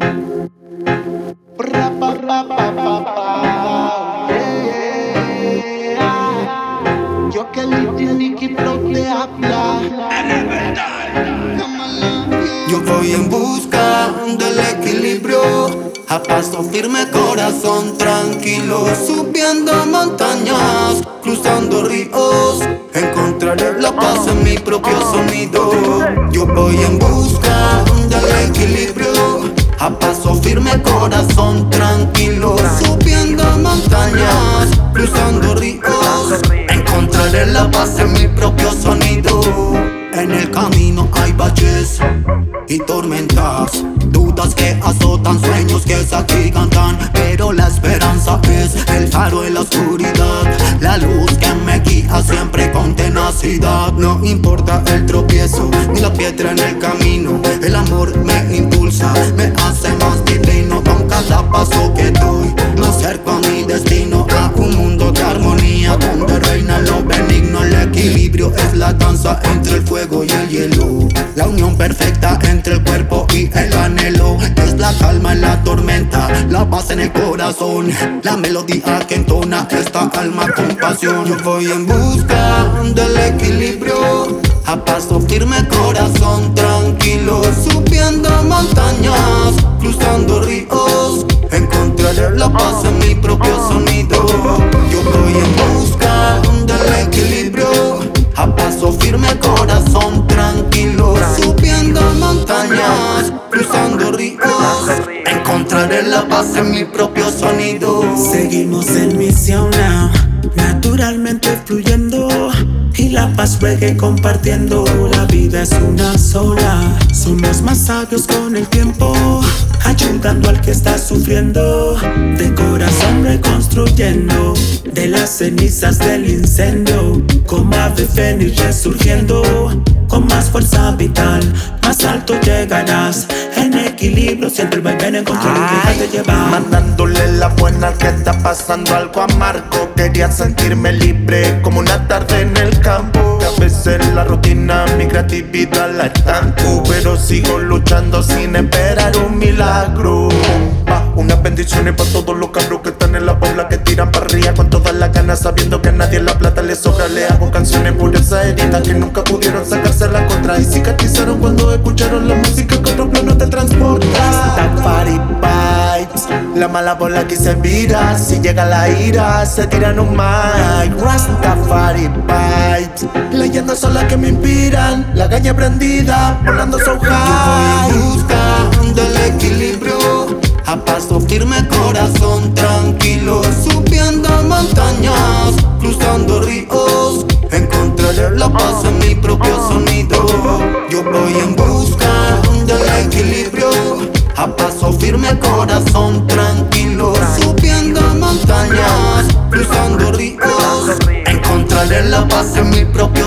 Ra, pa, pa, pa, pa, pa. Yeah. Yo que Nicky Flow te habla. Yo voy en busca del equilibrio, a paso firme, corazón tranquilo, subiendo montañas, cruzando ríos, encontraré la paz en mi propio sonido. Yo voy en busca del equilibrio, a paso firme, corazón tranquilo, subiendo montañas, cruzando ríos, encontraré la paz en mi propio sonido. En el camino hay valles y tormentas, dudas que azotan, sueños que se agigantan, pero la esperanza es el faro en la oscuridad, la luz que me guía siempre con tenacidad. No importa el tropiezo ni la piedra en el camino, el amor me impulsa, me hace más divino. Con cada paso que doy me acerco a mi destino, a un mundo de armonía donde reina lo benigno. El equilibrio es la danza entre el fuego y el hielo, la unión perfecta entre el cuerpo y el anhelo. Es la calma en la tormenta, la paz en el corazón, la melodía que entona esta alma con pasión. Yo voy en busca del equilibrio, a paso firme, corazón tranquilo, subiendo montañas, cruzando ríos, encontraré la paz en mi propio sonido. Yo voy en busca del equilibrio, a paso firme, corazón tranquilo, subiendo montañas, cruzando ríos, encontraré la paz en mi propio sonido. Seguimos en misión now, naturalmente fluyendo, y la paz reggae compartiendo. La vida es una sola, somos más sabios con el tiempo, ayudando al que está sufriendo, de corazón reconstruyendo, de las cenizas del incendio, como ave fénix resurgiendo, con más fuerza vital, más alto llegarás. En equilibrio siempre va en control y déjate llevar. Mandándole la buena que está pasando algo amargo. Quería sentirme libre como una tarde en el campo. Que a veces la rutina mi creatividad la estanco, pero sigo luchando sin esperar un milagro. Unas bendiciones para todos los cabros que están en la bola, que tiran para arriba con todas las ganas, sabiendo que a nadie la plata le sobra. Le hago canciones por esa herida que nunca pudieron sacarse la contra, y cicatrizaron cuando escucharon la música que otro plano te transporta. Rastafari vibes, la mala bola que se vira, si llega la ira se tiran un mic. Rastafari vibes, leyendas son las que me inspiran, la caña prendida, volando so high. Yo voy en busca del equilibrio, a paso firme, corazón tranquilo, subiendo montañas, cruzando ríos, encontraré la paz en mi propio sonido. Yo voy en busca del equilibrio, a paso firme, corazón tranquilo, subiendo montañas, cruzando ríos, encontraré la paz en mi propio